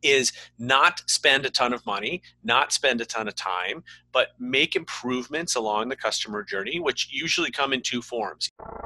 is not spend a ton of money, not spend a ton of time, but make improvements along the customer journey, which usually come in two forms.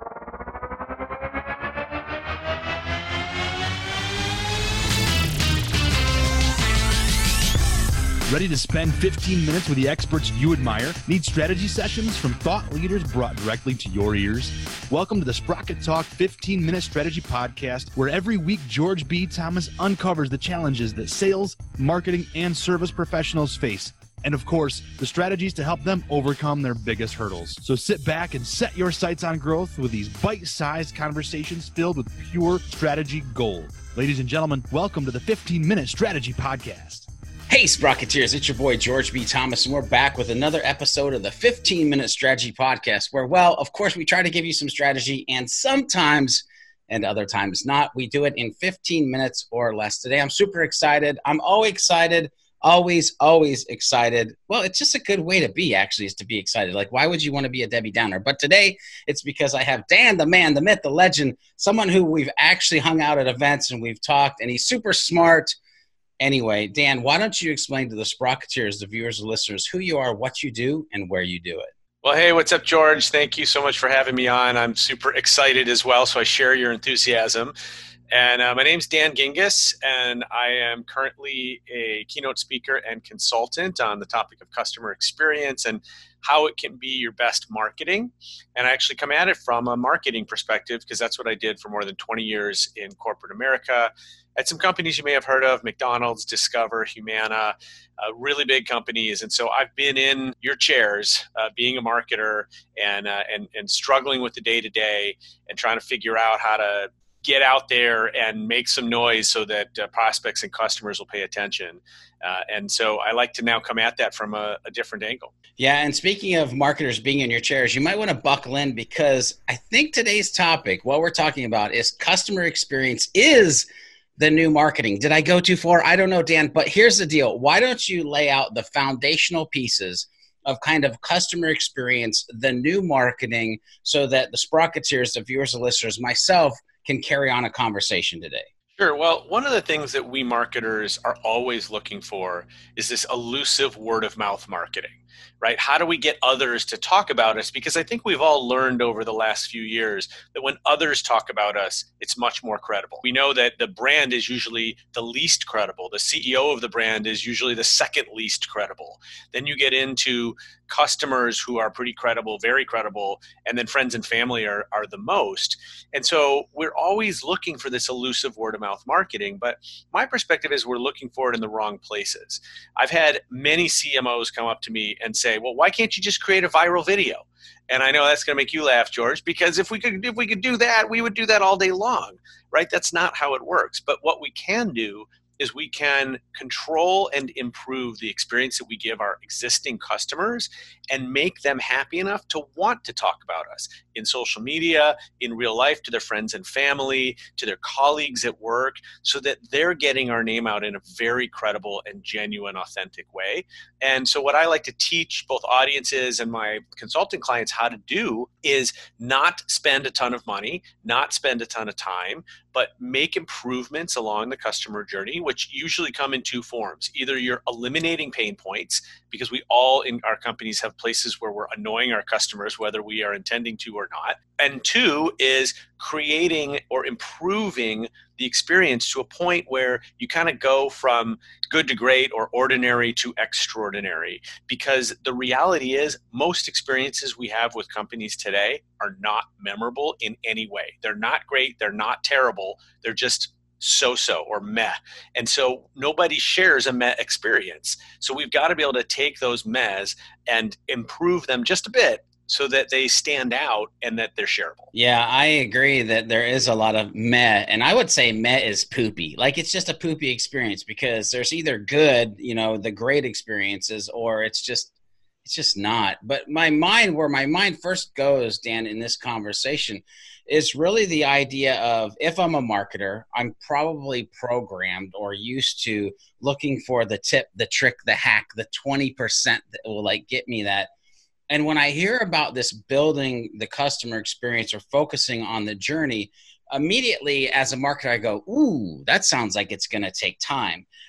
Ready to spend 15 minutes with the experts you admire? Need strategy sessions from thought leaders brought directly to your ears? Welcome to the Sprocket Talk 15-Minute Strategy Podcast, where every week George B. Thomas uncovers the challenges that sales, marketing, and service professionals face. And of course, the strategies to help them overcome their biggest hurdles. So sit back and set your sights on growth with these bite-sized conversations filled with pure strategy gold. Ladies and gentlemen, welcome to the 15-Minute Strategy Podcast. Hey, Sprocketeers, it's your boy, George B. Thomas, and we're back with another episode of the 15-Minute Strategy Podcast, where, well, of course, we try to give you some strategy, and sometimes, and other times not, we do it in 15 minutes or less. Today, I'm super excited. I'm always excited, always excited. Well, it's just a good way to be, actually, is to be excited. Like, why would you want to be a Debbie Downer? But today, it's because I have Dan, the man, the myth, the legend, someone who we've actually hung out at events and we've talked, and he's super smart. Anyway, Dan, why don't you explain to the Sprocketeers, the viewers and listeners, who you are, what you do, and where you do it? Well, hey, what's up, George? Thank you so much for having me on. I'm super excited as well, so I share your enthusiasm. And my name's Dan Gingiss, and I am currently a keynote speaker and consultant on the topic of customer experience and how it can be your best marketing. And I actually come at it from a marketing perspective because that's what I did for more than 20 years in corporate America at some companies you may have heard of: McDonald's, Discover, Humana, really big companies. And so I've been in your chairs being a marketer and struggling with the day-to-day and trying to figure out how to get out there and make some noise so that prospects and customers will pay attention. And so I like to now come at that from a different angle. Yeah, and speaking of marketers being in your chairs, you might want to buckle in because I think today's topic, what we're talking about, is customer experience is the new marketing. Did I go too far? I don't know, Dan, but here's the deal. Why don't you lay out the foundational pieces of kind of customer experience, the new marketing, so that the Sprocketeers, the viewers and listeners, myself, can carry on a conversation today? Sure. Well, one of the things that we marketers are always looking for is this elusive word of mouth marketing, right? How do we get others to talk about us? Because I think we've all learned over the last few years that when others talk about us, it's much more credible. We know that the brand is usually the least credible. The CEO of the brand is usually the second least credible. Then you get into customers who are pretty credible, very credible, and then friends and family are the most. And so we're always looking for this elusive word of mouth marketing, but my perspective is we're looking for it in the wrong places. I've had many CMOs come up to me and say, well, why can't you just create a viral video? And I know that's going to make you laugh, George, because if we could do that, we would do that all day long, right? That's not how it works. But what we can do is we can control and improve the experience that we give our existing customers and make them happy enough to want to talk about us in social media, in real life, to their friends and family, to their colleagues at work, so that they're getting our name out in a very credible and genuine, authentic way. And so what I like to teach both audiences and my consulting clients how to do is not spend a ton of money, not spend a ton of time, but make improvements along the customer journey, which usually come in two forms. Either you're eliminating pain points, because we all in our companies have places where we're annoying our customers, whether we are intending to or not. And two is creating or improving the experience to a point where you kind of go from good to great or ordinary to extraordinary. Because the reality is most experiences we have with companies today are not memorable in any way. They're not great. They're not terrible. They're just so-so or meh. And so nobody shares a meh experience. So we've got to be able to take those mehs and improve them just a bit so that they stand out and that they're shareable. Yeah, I agree that there is a lot of meh, and I would say meh is poopy. Like, it's just a poopy experience because there's either good, the great experiences, or it's just not. But where my mind first goes, Dan, in this conversation is really the idea of, if I'm a marketer, I'm probably programmed or used to looking for the tip, the trick, the hack, the 20% that will get me that. And when I hear about this building the customer experience or focusing on the journey, immediately as a marketer, I go, ooh, that sounds like it's going to take time.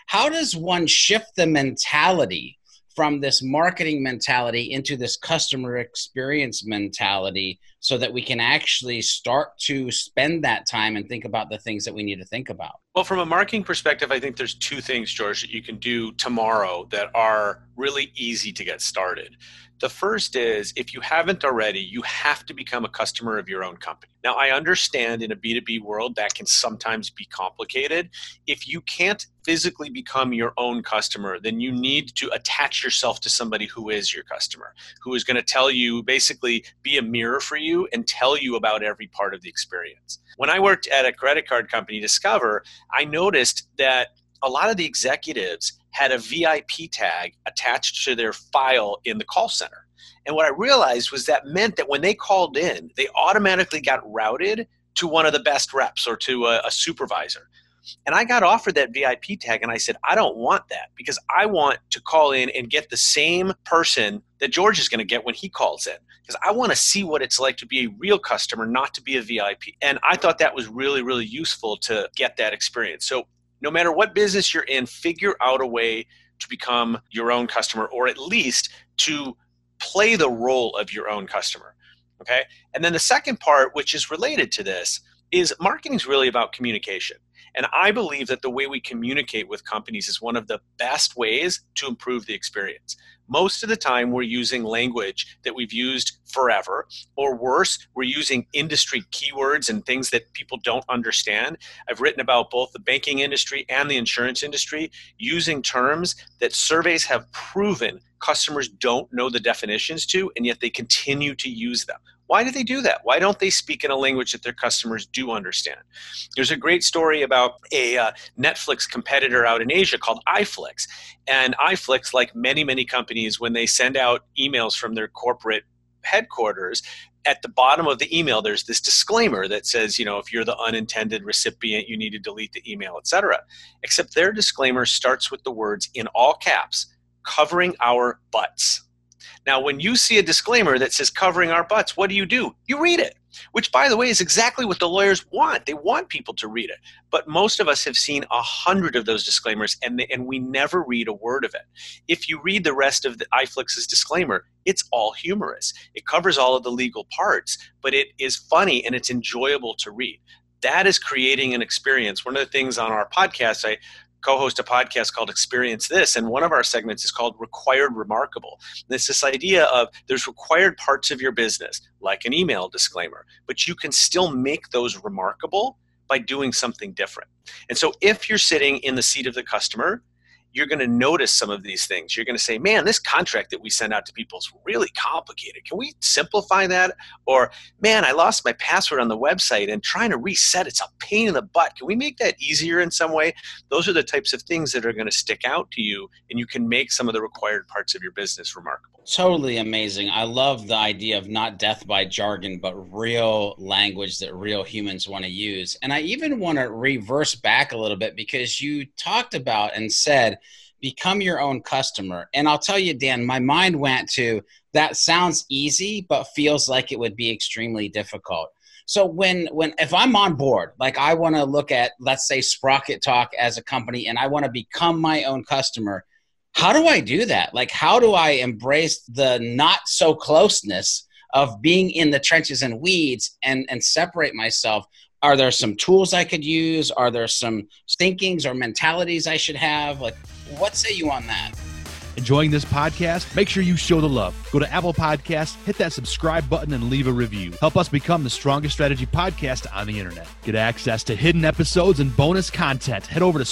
How does one shift the mentality from this marketing mentality into this customer experience mentality so that we can actually start to spend that time and think about the things that we need to think about? Well, from a marketing perspective, I think there's two things, George, that you can do tomorrow that are really easy to get started. The first is, if you haven't already, you have to become a customer of your own company. Now, I understand in a B2B world that can sometimes be complicated. If you can't physically become your own customer, then you need to attach yourself to somebody who is your customer, who is going to tell you, basically be a mirror for you and tell you about every part of the experience. When I worked at a credit card company, Discover, I noticed that a lot of the executives had a VIP tag attached to their file in the call center. And what I realized was that meant that when they called in, they automatically got routed to one of the best reps or to a supervisor. And I got offered that VIP tag, and I said, I don't want that, because I want to call in and get the same person that George is going to get when he calls in, because I want to see what it's like to be a real customer, not to be a VIP. And I thought that was really, really useful to get that experience. So no matter what business you're in, figure out a way to become your own customer, or at least to play the role of your own customer. Okay. And then the second part, which is related to this, is marketing is really about communication. And I believe that the way we communicate with companies is one of the best ways to improve the experience. Most of the time, we're using language that we've used forever, or worse, we're using industry keywords and things that people don't understand. I've written about both the banking industry and the insurance industry using terms that surveys have proven customers don't know the definitions to, and yet they continue to use them. Why do they do that? Why don't they speak in a language that their customers do understand? There's a great story about a Netflix competitor out in Asia called iFlix. And iFlix, like many, many companies, when they send out emails from their corporate headquarters, at the bottom of the email, there's this disclaimer that says, if you're the unintended recipient, you need to delete the email, etc. Except their disclaimer starts with the words in all caps, covering our butts. Now, when you see a disclaimer that says covering our butts, what do? You read it, which, by the way, is exactly what the lawyers want. They want people to read it. But most of us have seen 100 of those disclaimers, and we never read a word of it. If you read the rest of the iFlix's disclaimer, it's all humorous. It covers all of the legal parts, but it is funny and it's enjoyable to read. That is creating an experience. One of the things on our podcast, I co-host a podcast called Experience This, and one of our segments is called Required Remarkable. And it's this idea of there's required parts of your business, like an email disclaimer, but you can still make those remarkable by doing something different. And so if you're sitting in the seat of the customer, you're going to notice some of these things. You're going to say, man, this contract that we send out to people is really complicated. Can we simplify that? Or, man, I lost my password on the website and trying to reset, it's a pain in the butt. Can we make that easier in some way? Those are the types of things that are going to stick out to you, and you can make some of the required parts of your business remarkable. Totally amazing. I love the idea of not death by jargon, but real language that real humans want to use. And I even want to reverse back a little bit, because you talked about and said, become your own customer. And I'll tell you, Dan, my mind went to, that sounds easy, but feels like it would be extremely difficult. So if I'm on board, like I want to look at, let's say, Sprocket Talk as a company, and I want to become my own customer, how do I do that? Like, how do I embrace the not so closeness of being in the trenches and weeds and separate myself? Are there some tools I could use? Are there some thinkings or mentalities I should have? Like, what say you on that? Enjoying this podcast? Make sure you show the love. Go to Apple Podcasts, hit that subscribe button, and leave a review. Help us become the strongest strategy podcast on the internet. Get access to hidden episodes and bonus content. Head over to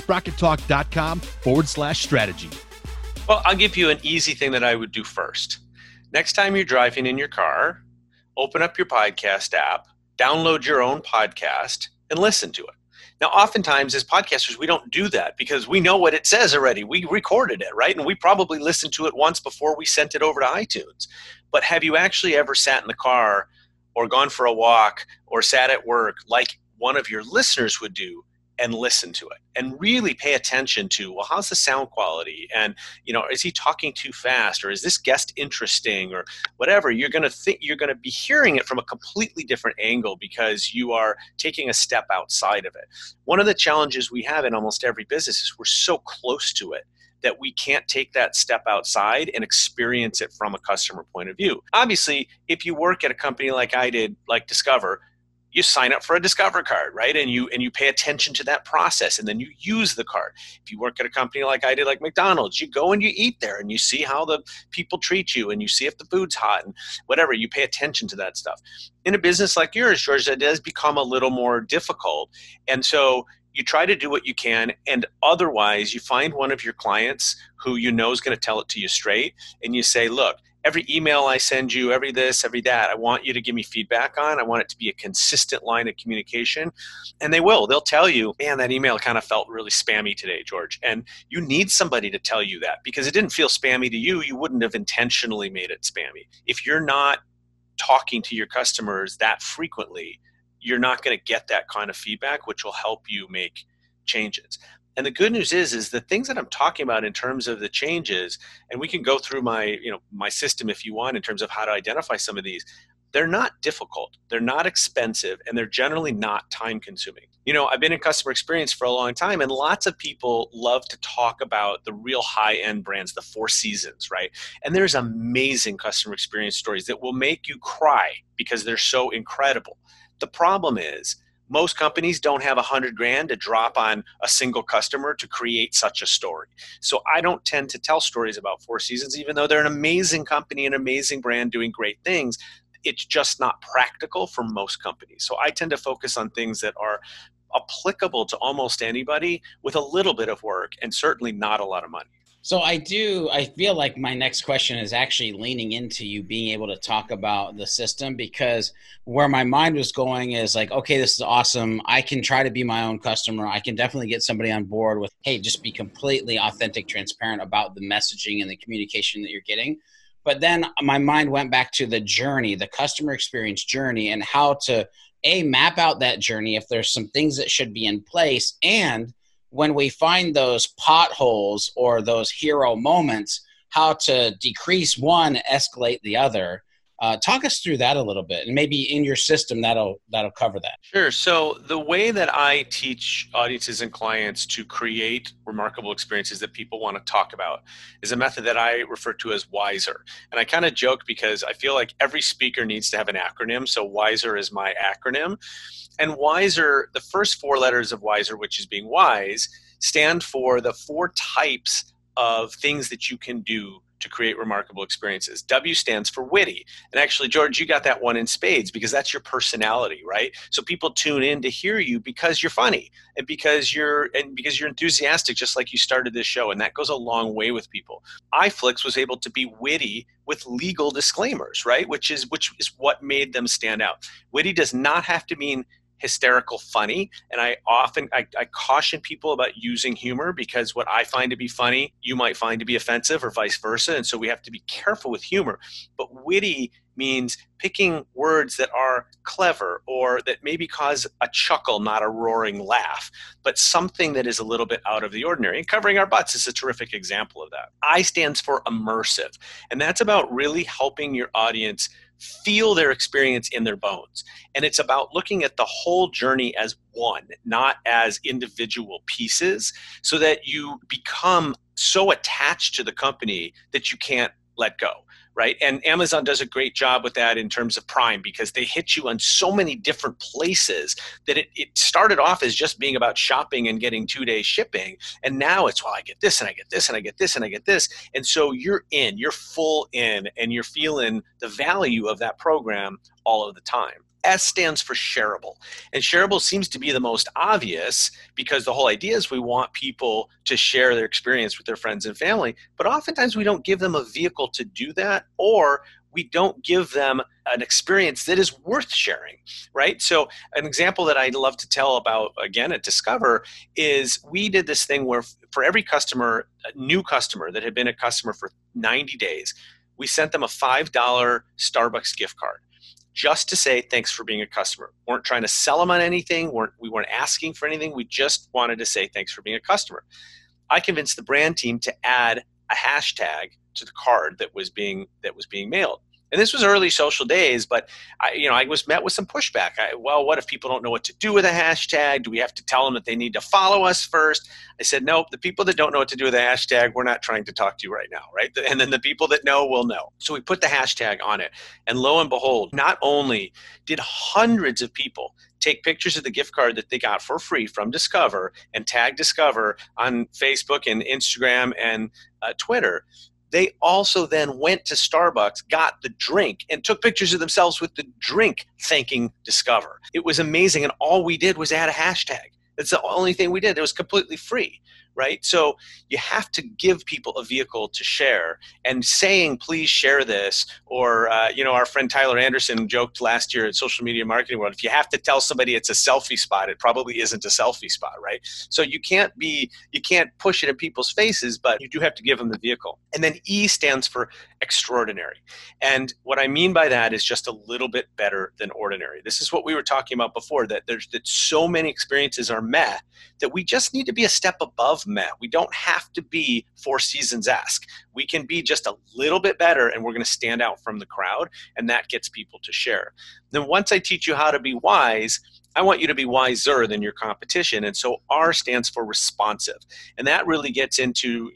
sprockettalk.com/strategy. Well, I'll give you an easy thing that I would do first. Next time you're driving in your car, open up your podcast app, download your own podcast, and listen to it. Now, oftentimes as podcasters, we don't do that because we know what it says already. We recorded it, right? And we probably listened to it once before we sent it over to iTunes. But have you actually ever sat in the car or gone for a walk or sat at work like one of your listeners would do and listen to it and really pay attention to, well, how's the sound quality? And, is he talking too fast, or is this guest interesting, or whatever? You're going to be hearing it from a completely different angle because you are taking a step outside of it. One of the challenges we have in almost every business is we're so close to it that we can't take that step outside and experience it from a customer point of view. Obviously, if you work at a company like I did, like Discover, you sign up for a Discover card, right? And you pay attention to that process, and then you use the card. If you work at a company like I did, like McDonald's, you go and you eat there and you see how the people treat you and you see if the food's hot and whatever. You pay attention to that stuff. In a business like yours, George, that does become a little more difficult. And so you try to do what you can, and otherwise you find one of your clients who you know is going to tell it to you straight, and you say, look, every email I send you, every this, every that, I want you to give me feedback on. I want it to be a consistent line of communication. And they will. They'll tell you, man, that email kind of felt really spammy today, George. And you need somebody to tell you that, because it didn't feel spammy to you. You wouldn't have intentionally made it spammy. If you're not talking to your customers that frequently, you're not going to get that kind of feedback, which will help you make changes. And the good news is the things that I'm talking about in terms of the changes, and we can go through my system if you want in terms of how to identify some of these, they're not difficult, they're not expensive, and they're generally not time consuming. I've been in customer experience for a long time, and lots of people love to talk about the real high end brands, the Four Seasons, right? And there's amazing customer experience stories that will make you cry because they're so incredible. The problem is, most companies don't have $100,000 to drop on a single customer to create such a story. So I don't tend to tell stories about Four Seasons, even though they're an amazing company, an amazing brand doing great things. It's just not practical for most companies. So I tend to focus on things that are applicable to almost anybody with a little bit of work and certainly not a lot of money. So I feel like my next question is actually leaning into you being able to talk about the system, because where my mind was going is like, okay, this is awesome. I can try to be my own customer. I can definitely get somebody on board with, hey, just be completely authentic, transparent about the messaging and the communication that you're getting. But then my mind went back to the journey, the customer experience journey, and how to map out that journey if there's some things that should be in place. And when we find those potholes or those hero moments, how to decrease one, escalate the other. Talk us through that a little bit, and maybe in your system that'll cover that. Sure. So the way that I teach audiences and clients to create remarkable experiences that people want to talk about is a method that I refer to as WISER. And I kind of joke because I feel like every speaker needs to have an acronym. So WISER is my acronym. And WISER, the first four letters of WISER, which is being wise, stand for the four types of things that you can do to create remarkable experiences. W stands for witty. And actually, George, you got that one in spades because that's your personality, right? So people tune in to hear you because you're funny and because you're enthusiastic, just like you started this show. And that goes a long way with people. iFlix was able to be witty with legal disclaimers, right? Which is what made them stand out. Witty does not have to mean hysterical funny. And I caution people about using humor, because what I find to be funny, you might find to be offensive, or vice versa. And so we have to be careful with humor. But witty means picking words that are clever or that maybe cause a chuckle, not a roaring laugh, but something that is a little bit out of the ordinary. And covering our butts is a terrific example of that. I stands for immersive. And that's about really helping your audience feel their experience in their bones. And it's about looking at the whole journey as one, not as individual pieces, so that you become so attached to the company that you can't let go, right? And Amazon does a great job with that in terms of Prime, because they hit you on so many different places that it started off as just being about shopping and getting 2-day shipping. And now it's, well, I get this and I get this and I get this and I get this. And so you're full in, and you're feeling the value of that program all of the time. S stands for shareable. And shareable seems to be the most obvious, because the whole idea is we want people to share their experience with their friends and family, but oftentimes we don't give them a vehicle to do that, or we don't give them an experience that is worth sharing, right? So an example that I love to tell about, again, at Discover, is we did this thing where for every customer, a new customer that had been a customer for 90 days, we sent them a $5 Starbucks gift card. just to say thanks for being a customer. We weren't trying to sell them on anything. We weren't asking for anything. We just wanted to say thanks for being a customer. I convinced the brand team to add a hashtag to the card that was being mailed. And this was early social days, but I was met with some pushback. What if people don't know what to do with a hashtag? Do we have to tell them that they need to follow us first? I said, nope, the people that don't know what to do with a hashtag, we're not trying to talk to you right now, right? And then the people that know will know. So we put the hashtag on it. And lo and behold, not only did hundreds of people take pictures of the gift card that they got for free from Discover and tag Discover on Facebook and Instagram and Twitter, they also then went to Starbucks, got the drink, and took pictures of themselves with the drink thanking Discover. It was amazing, and all we did was add a hashtag. That's the only thing we did. It was completely free, right? So you have to give people a vehicle to share, and saying, please share this, or, our friend Tyler Anderson joked last year at Social Media Marketing World, if you have to tell somebody it's a selfie spot, it probably isn't a selfie spot, right? So you can't push it in people's faces, but you do have to give them the vehicle. And then E stands for extraordinary. And what I mean by that is just a little bit better than ordinary. This is what we were talking about before, that so many experiences are meh that we just need to be a step above meh. We don't have to be Four Seasons-esque. We can be just a little bit better, and we're going to stand out from the crowd, and that gets people to share. Then once I teach you how to be wise, I want you to be wiser than your competition. And so R stands for responsive. And that really gets into,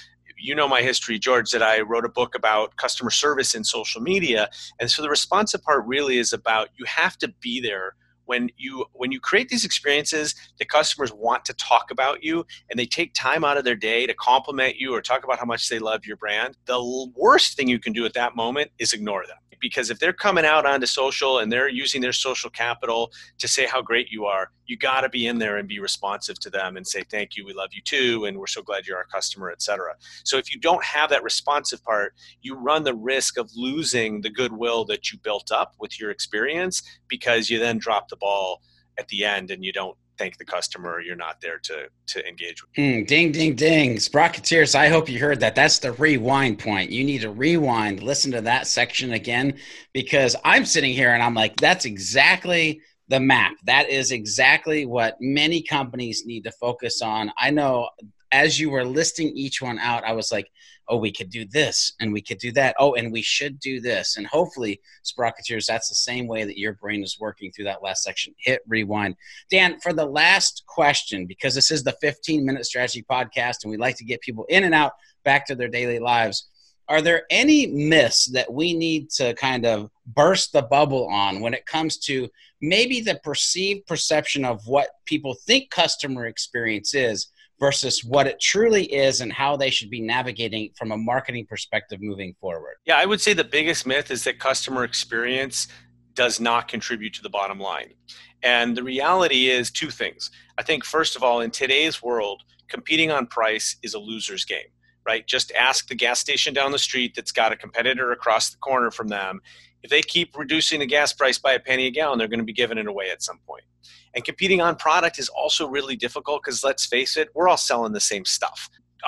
my history, George, that I wrote a book about customer service in social media. And so the responsive part really is about, you have to be there when you create these experiences. The customers want to talk about you, and they take time out of their day to compliment you or talk about how much they love your brand. The worst thing you can do at that moment is ignore them. Because if they're coming out onto social and they're using their social capital to say how great you are, you got to be in there and be responsive to them and say, thank you, we love you too, and we're so glad you're our customer, etc. So if you don't have that responsive part, you run the risk of losing the goodwill that you built up with your experience, because you then drop the ball at the end and you don't thank the customer, or you're not there to engage with. Ding, ding, ding. Sprocketeers, I hope you heard that. That's the rewind point. You need to rewind, listen to that section again, because I'm sitting here and I'm like, that's exactly the map. That is exactly what many companies need to focus on. I know as you were listing each one out, I was like, oh, we could do this and we could do that. Oh, and we should do this. And hopefully, Sprocketeers, that's the same way that your brain is working through that last section. Hit rewind. Dan, for the last question, because this is the 15-minute strategy podcast and we like to get people in and out back to their daily lives, are there any myths that we need to kind of burst the bubble on when it comes to maybe the perceived perception of what people think customer experience is versus what it truly is and how they should be navigating from a marketing perspective moving forward? Yeah, I would say the biggest myth is that customer experience does not contribute to the bottom line. And the reality is two things. I think, first of all, in today's world, competing on price is a loser's game, right? Just ask the gas station down the street that's got a competitor across the corner from them. If they keep reducing the gas price by a penny a gallon, they're going to be giving it away at some point. And competing on product is also really difficult because, let's face it, we're all selling the same stuff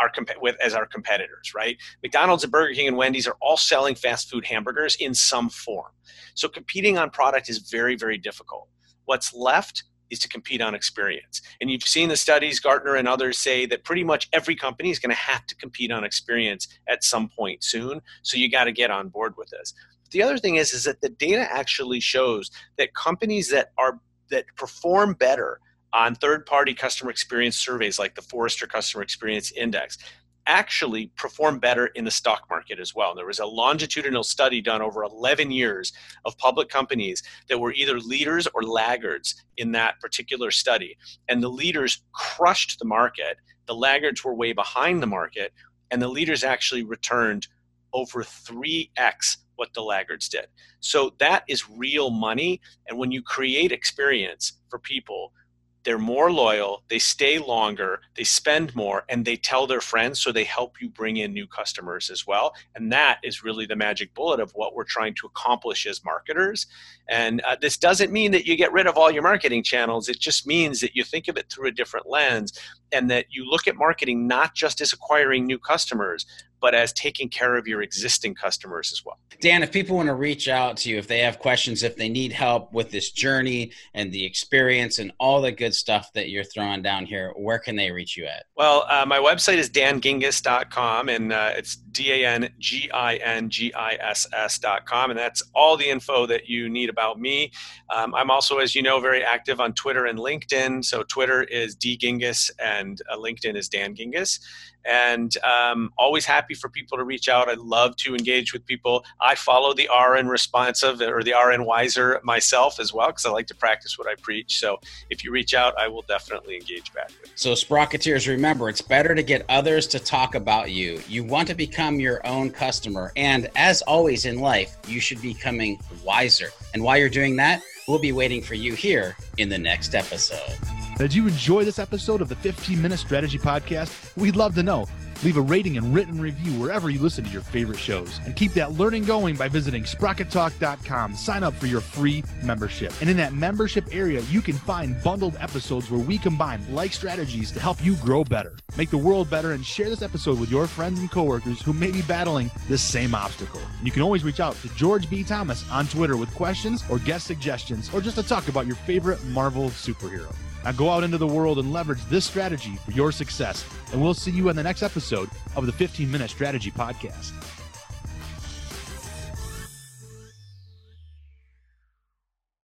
as our competitors, right? McDonald's and Burger King and Wendy's are all selling fast food hamburgers in some form. So competing on product is very, very difficult. What's left is to compete on experience. And you've seen the studies, Gartner and others say that pretty much every company is going to have to compete on experience at some point soon. So you got to get on board with this. The other thing is that the data actually shows that companies that perform better on third-party customer experience surveys like the Forrester Customer Experience Index actually perform better in the stock market as well. There was a longitudinal study done over 11 years of public companies that were either leaders or laggards in that particular study. And the leaders crushed the market. The laggards were way behind the market. And the leaders actually returned over 3x what the laggards did. So that is real money. And when you create experience for people, they're more loyal, they stay longer, they spend more, and they tell their friends, so they help you bring in new customers as well. And that is really the magic bullet of what we're trying to accomplish as marketers. And this doesn't mean that you get rid of all your marketing channels. It just means that you think of it through a different lens and that you look at marketing not just as acquiring new customers, but as taking care of your existing customers as well. Dan, if people want to reach out to you, if they have questions, if they need help with this journey and the experience and all the good stuff that you're throwing down here, where can they reach you at? Well, my website is dangingiss.com, and it's DANGINGISS.com, and that's all the info that you need about me. I'm also, as you know, very active on Twitter and LinkedIn. So Twitter is dgingiss and LinkedIn is Dan Gingiss. And always happy for people to reach out. I love to engage with people. I follow the RN Responsive or the RN Wiser myself as well, because I like to practice what I preach. So if you reach out, I will definitely engage back with you. So Sprocketeers, remember, it's better to get others to talk about you. You want to become your own customer. And as always in life, you should be becoming wiser. And while you're doing that, we'll be waiting for you here in the next episode. Did you enjoy this episode of the 15-Minute Strategy Podcast? We'd love to know. Leave a rating and written review wherever you listen to your favorite shows. And keep that learning going by visiting SprocketTalk.com. Sign up for your free membership. And in that membership area, you can find bundled episodes where we combine like strategies to help you grow better, make the world better, and share this episode with your friends and coworkers who may be battling this same obstacle. And you can always reach out to George B. Thomas on Twitter with questions or guest suggestions, or just to talk about your favorite Marvel superhero. Now go out into the world and leverage this strategy for your success. And we'll see you in the next episode of the 15-Minute Strategy Podcast.